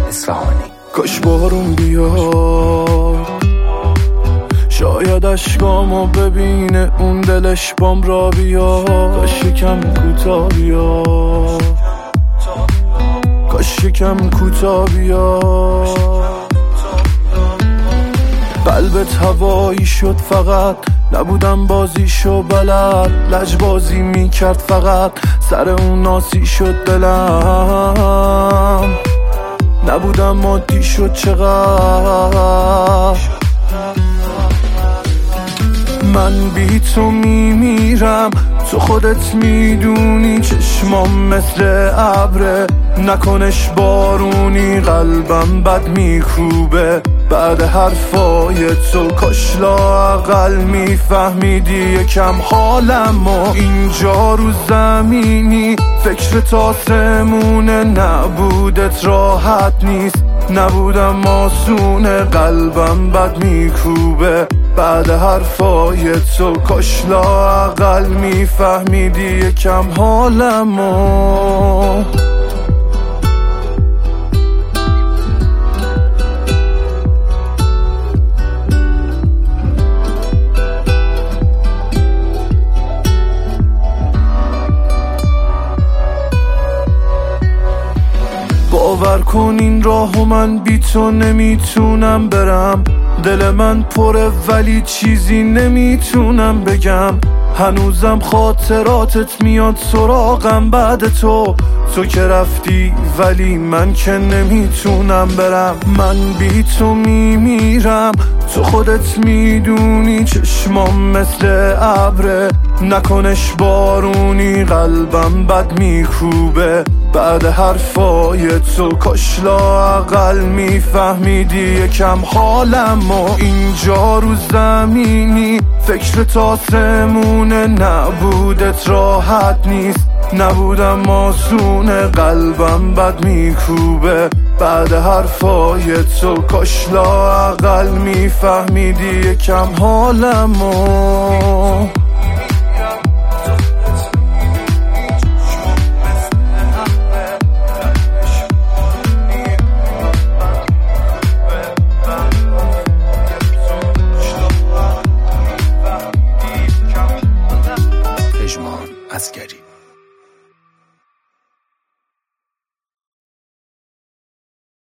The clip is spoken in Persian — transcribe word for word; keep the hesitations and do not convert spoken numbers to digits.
اصفهانی. کاش بارون بیاد، شاید اشکامو ببینه اون دلش بام را بیاد. کاش یکم کوتا بیاد، کاش یکم کوتا بیاد. قلبت هوایی شد فقط، نبودم بازیشو بلد. لجبازی میکرد فقط، سر اون ناسی شد دلم. نبودم مادی شد چقدر. من بی تو میمیرم، تو خودت میدونی. چشمام مثل ابره، نکنش بارونی. قلبم بد میکوبه بعد حرفای تو. کاش لااقل میفهمیدی یکم حالمو. اینجا رو زمینی فکر تاسمونه، نبودت راحت نیست. نبودم آسونه، قلبم بد میکوبه بعد حرفای تو. کاش لااقل میفهمیدی یکم حالمو. باور کن این راهو من بی تو نمیتونم برم. دل من پره ولی چیزی نمیتونم بگم. هنوزم خاطراتت میاد سراغم بعد تو. تو که رفتی ولی من که نمیتونم برم. من بی تو میمیرم، تو خودت میدونی. چشمام مثل ابره، نکنش بارونی. قلبم بد میکوبه بعد حرفای تو. کاش لااقل میفهمیدی یکم حالمو. اینجا رو زمینی فکر تاسمونه، نبودت راحت نیست. نبودم آسونه، قلبم بد میکوبه بعد حرفای تو. کاش لااقل میفهمیدی یکم حالمو.